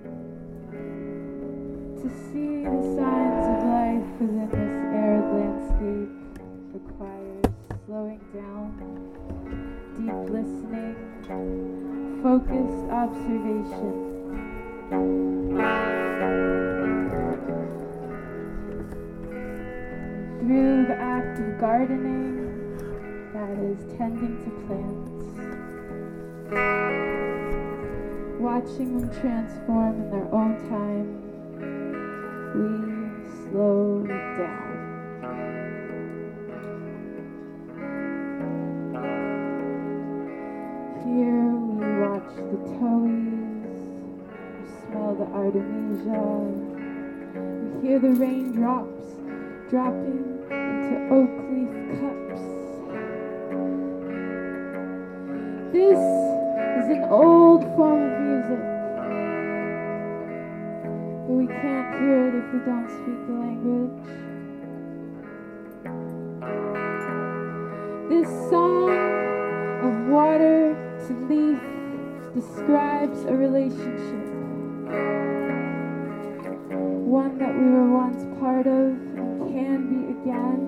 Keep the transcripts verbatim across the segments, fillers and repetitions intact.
To see the signs of life within this arid landscape requires slowing down, deep listening, focused observation. Through the act of gardening, that is tending to plants, watching them transform in their own time, we slow down. Here we watch the towies, we smell the artemisia, we hear the raindrops dropping into oak leaf cups. This is an old form of music, but we can't hear it if we don't speak the language. This song of water to leaf describes a relationship, one that we were once part of and can be again,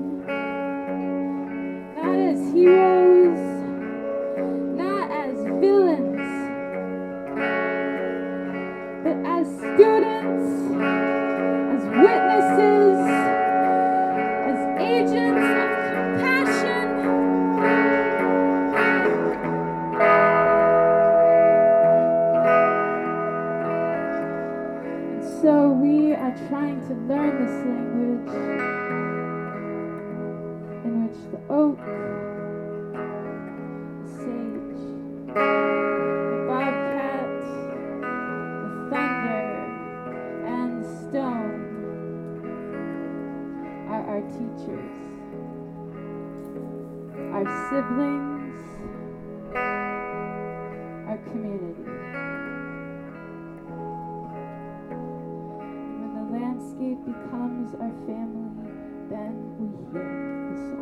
not as heroes, not as villains, but as students, as witnesses, as agents of compassion. And so we are trying to learn this language in which the oak, the sage, the bobcat, the thunder, and the stone are our teachers, our siblings, our community. When the landscape becomes our family, then we hear the song.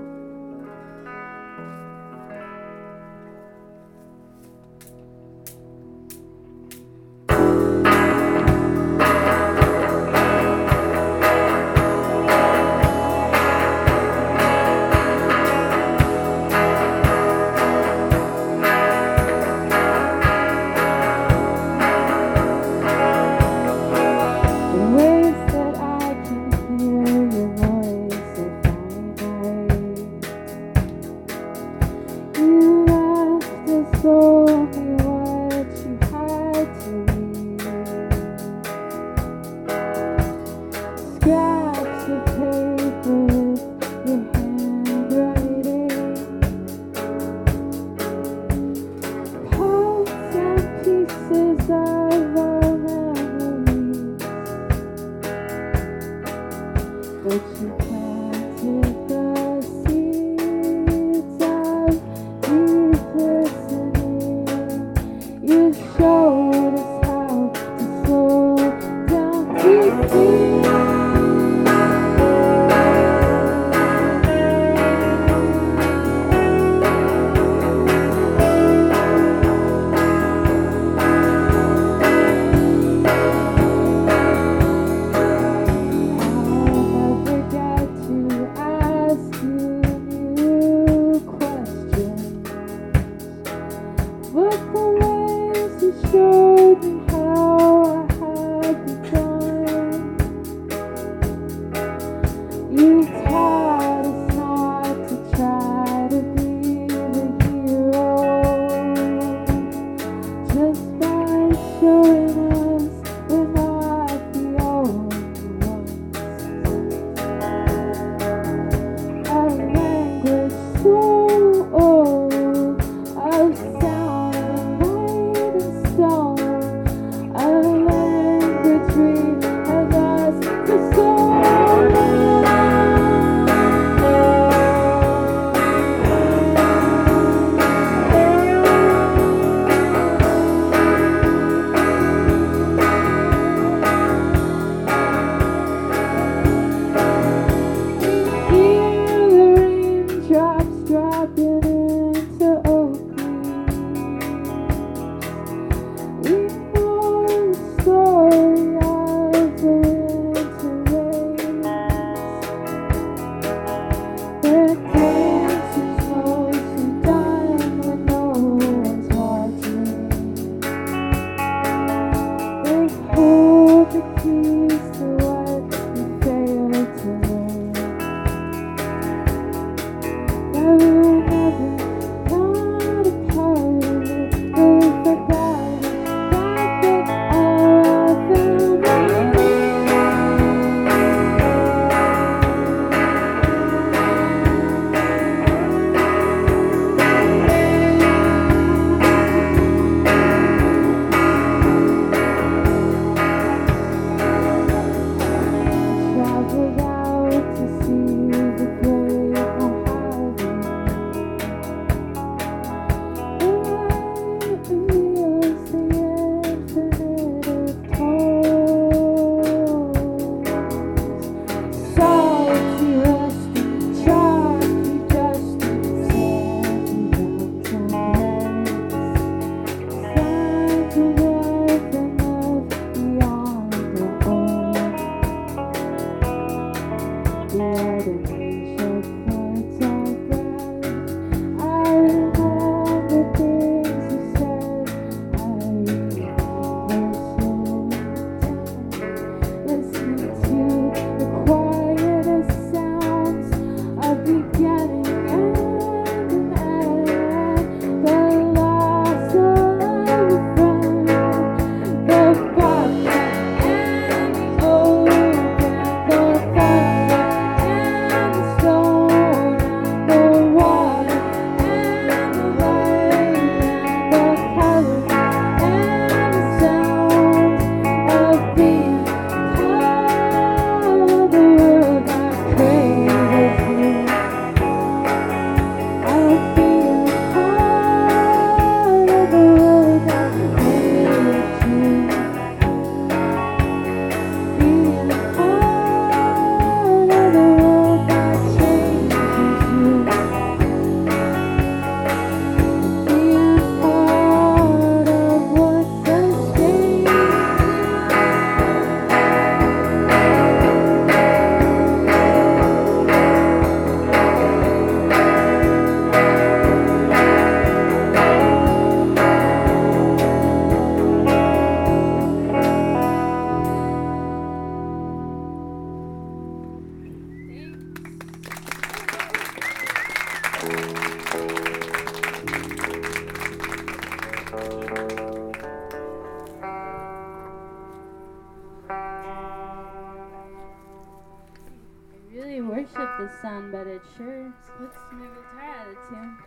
the sun, but it sure puts my guitar out of tune.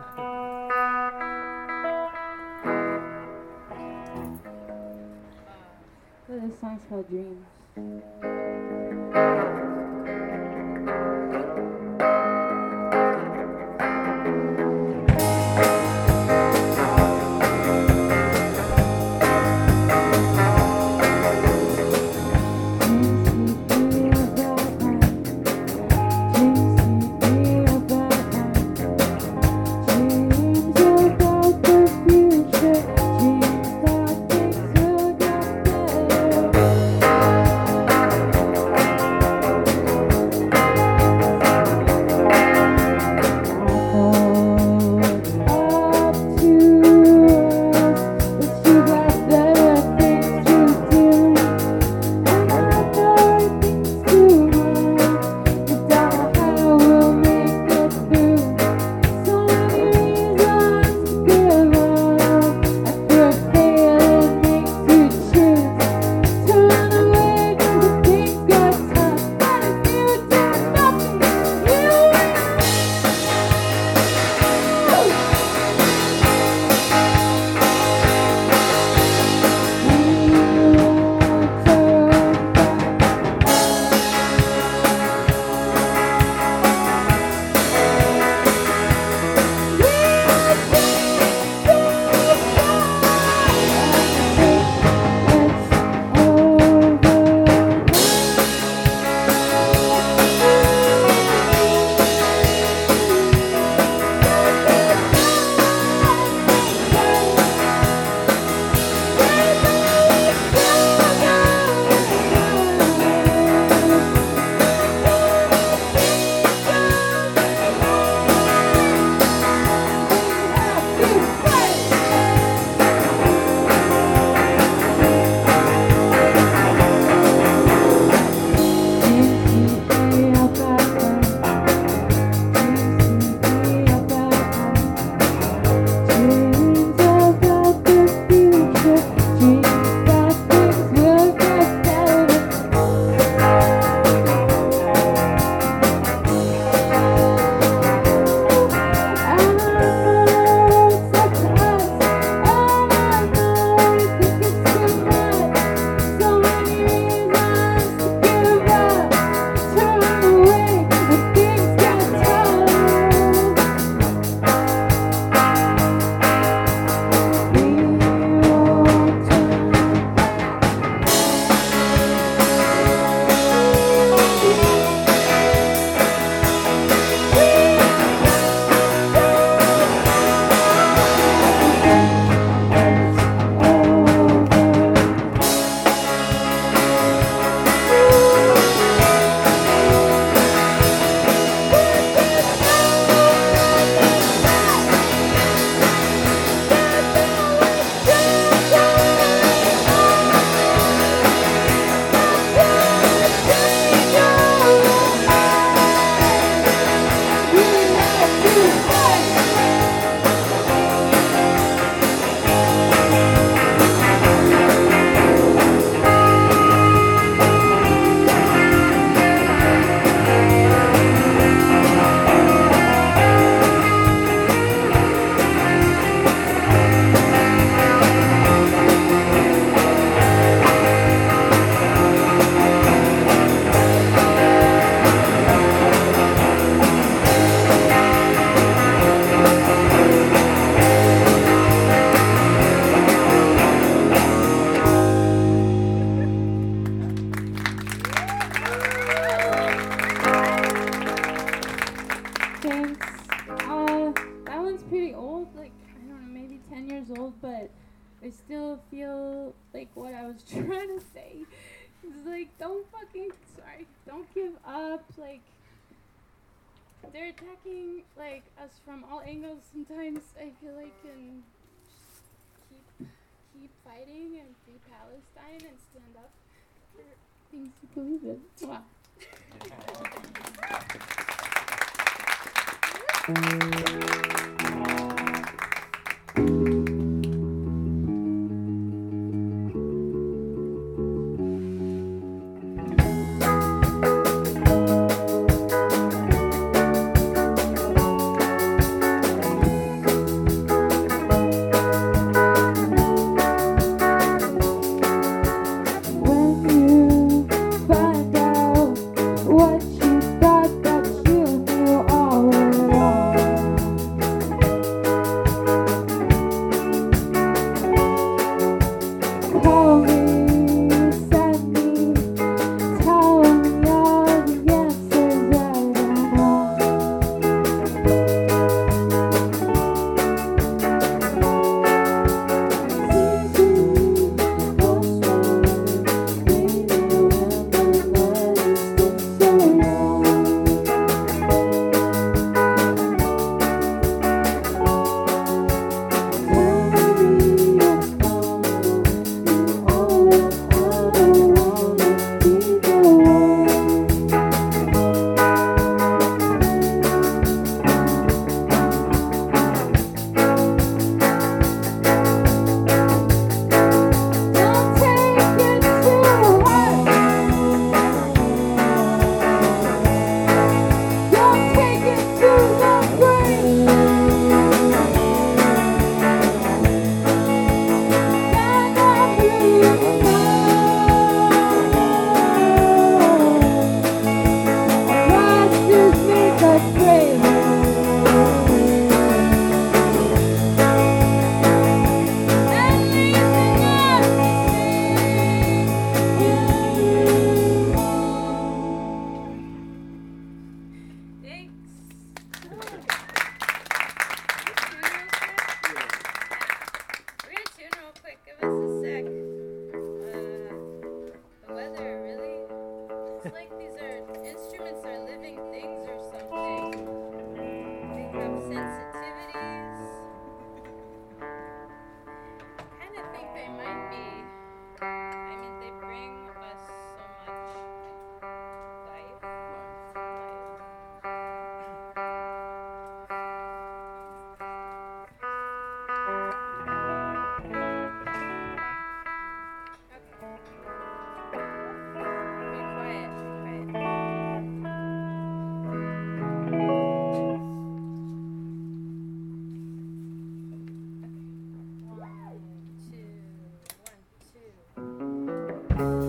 So this song's called Dreams. I still feel like what I was trying to say is like, don't fucking, sorry, don't give up. Like, they're attacking like us from all angles sometimes, I feel like, and just keep keep fighting and free Palestine and stand up for things you believe in. Wow. like these are instruments are living things or something. They have sensitivities. I kind of think they might be. I mean, they bring us so much life. Be quiet, be quiet. One, two, one, two.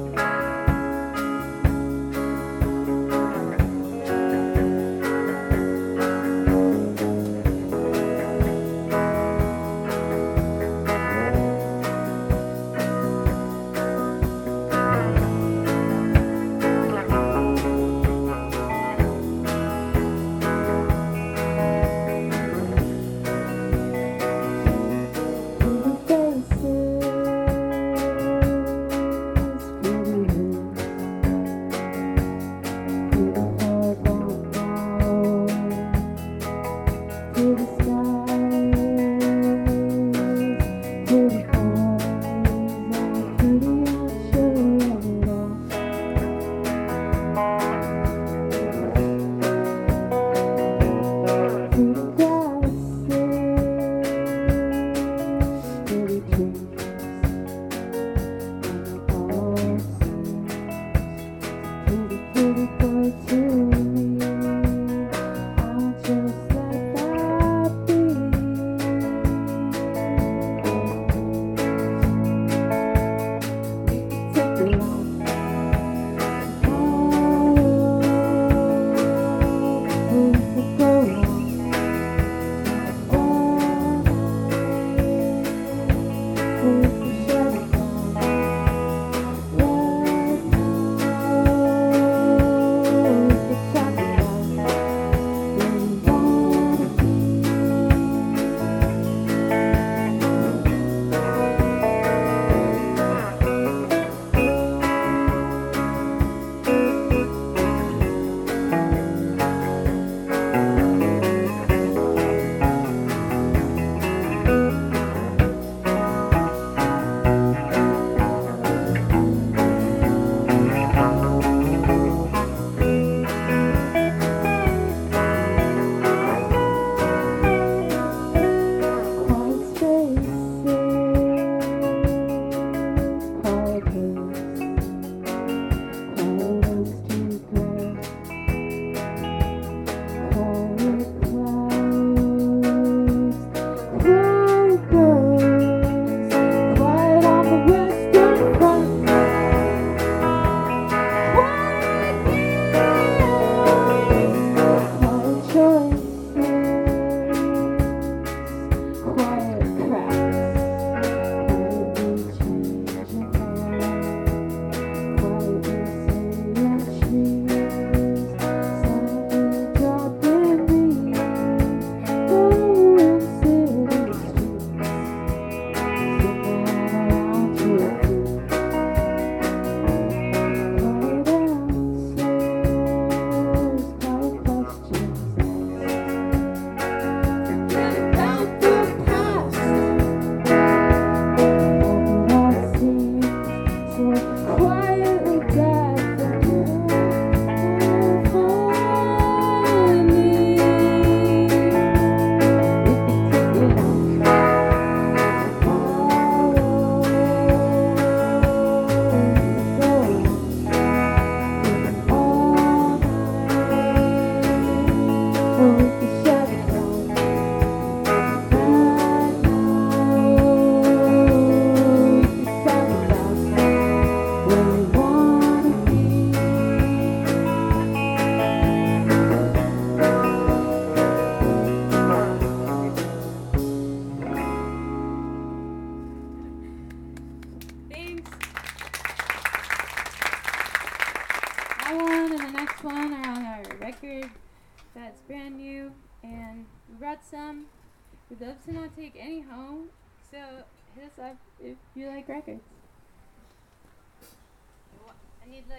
That's brand new, and we brought some. We'd love to not take any home, so hit us up if you like records. I need like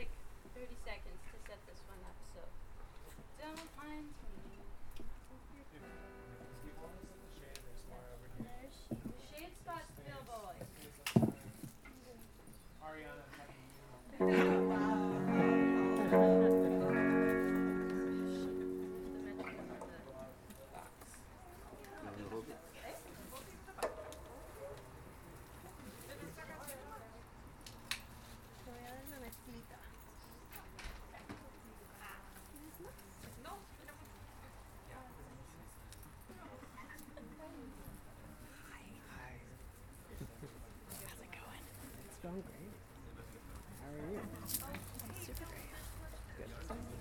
thirty seconds to set this one up, so don't mind me. The shade spot still, boys. Ariana, wow. It's going great. How are you? Super great. Good.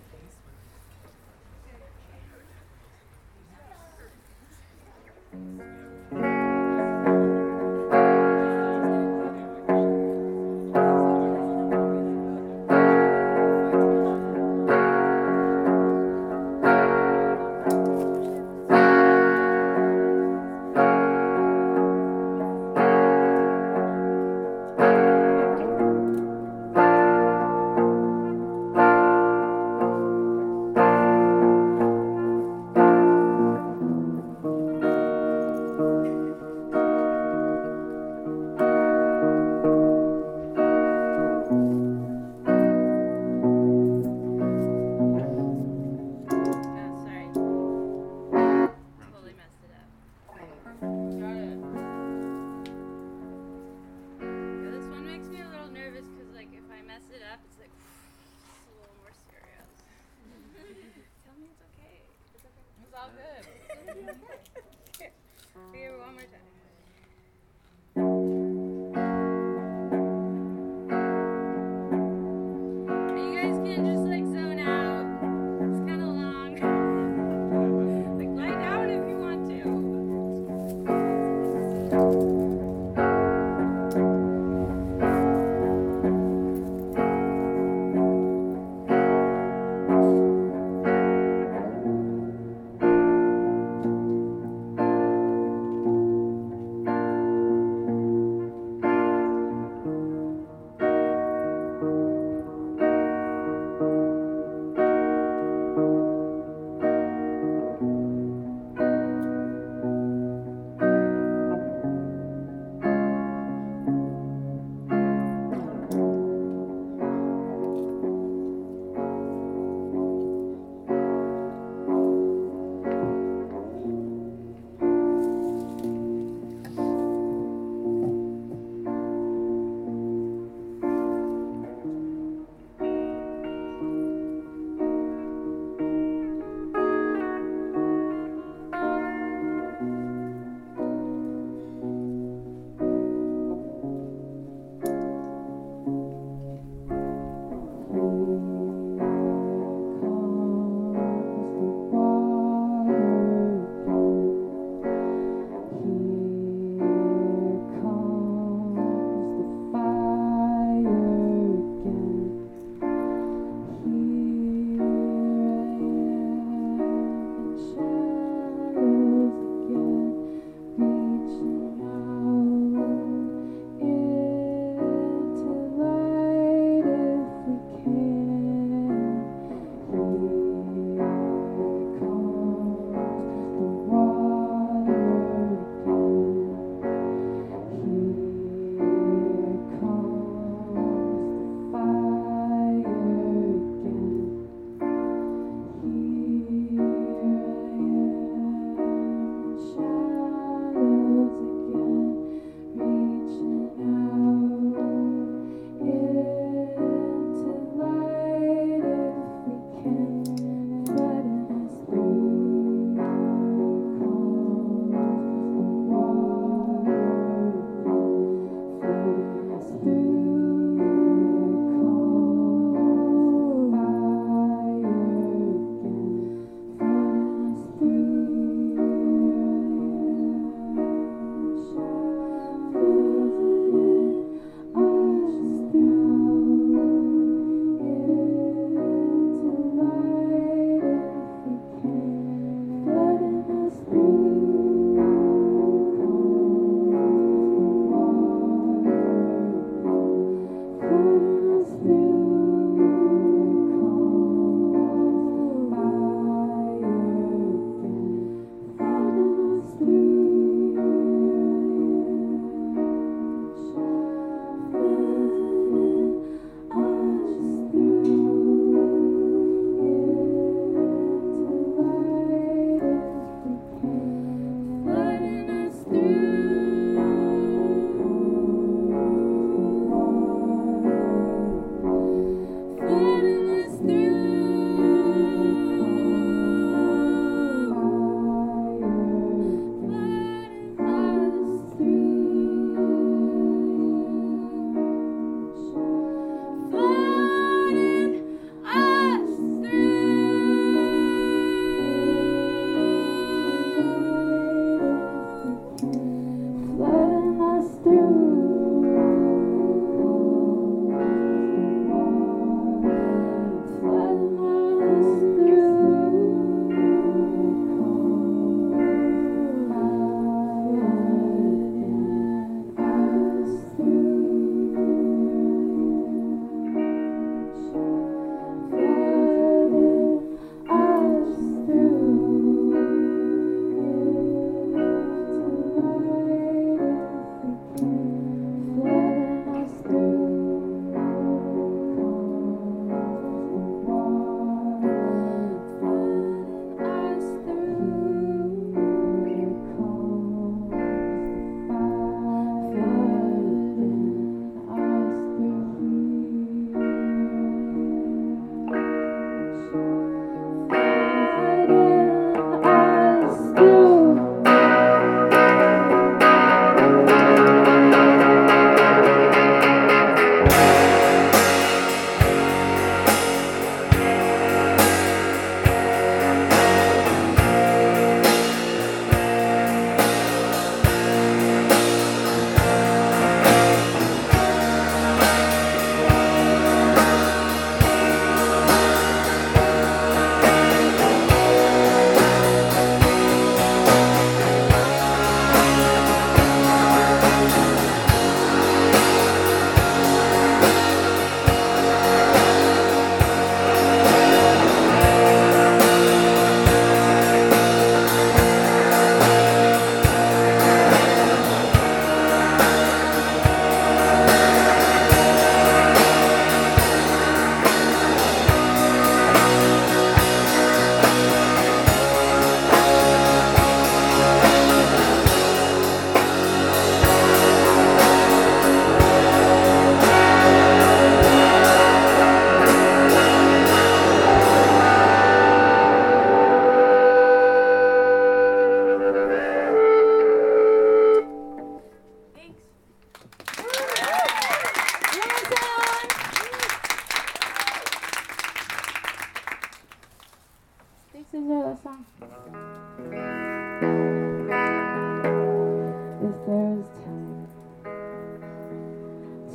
Oh, sorry. Totally messed it up. Got it. Yeah, this one makes me a little nervous because, like, if I mess it up, it's like it's a little more serious. Tell me it's okay. It's okay. It's all good. Here, here, one more time. You guys can just like zone out. It's kind of long. Like lie down if you want to.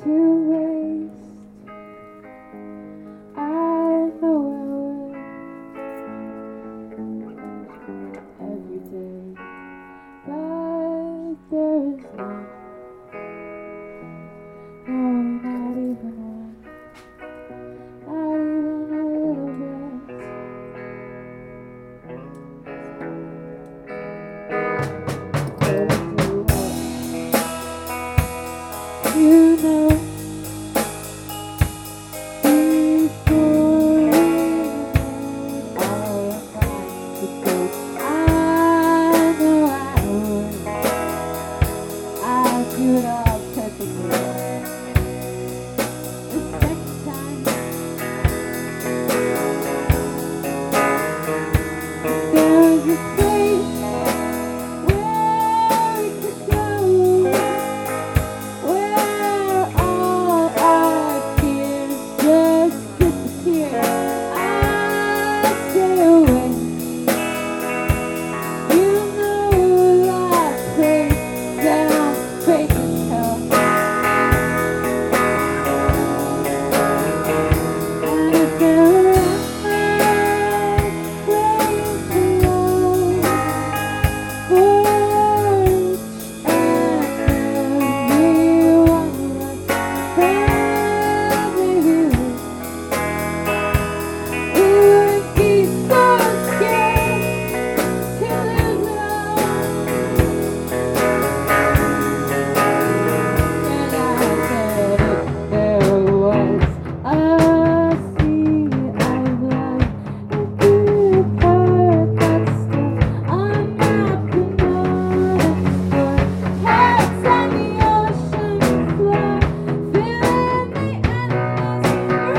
to waste. I know I would every day, but there is none. No, not even one. Not even a little bit. You know, before you all I'm to go, I know I would. I do it all perfectly. The second time, there was a place where we could go, where all our fears just disappear. I stay away. You know that place sounds fake as hell. And if there is no place to go, for each and every one of us, then maybe we wouldn't be so scared to lose it all. And I said if there was a sea of love, if you heard that stuff I'm not gonna explore, heads on the ocean floor, feeling the endless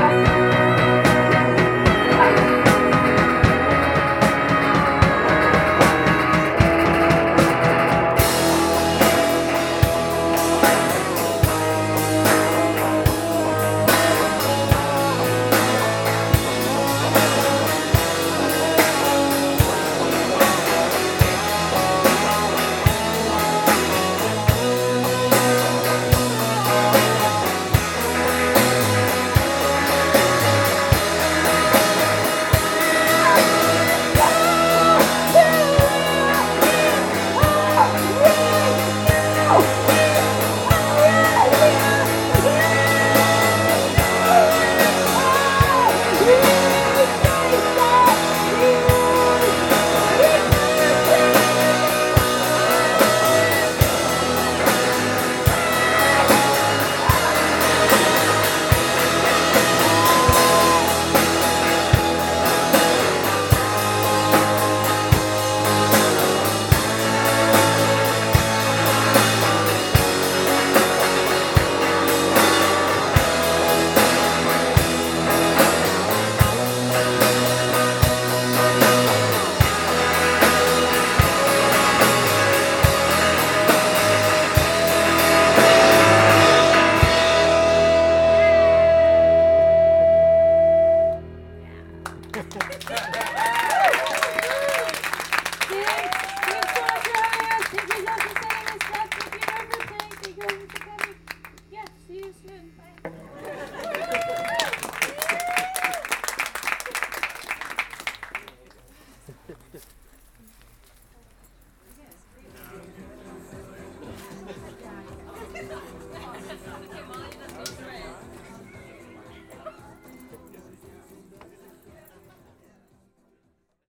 Okay, Molly.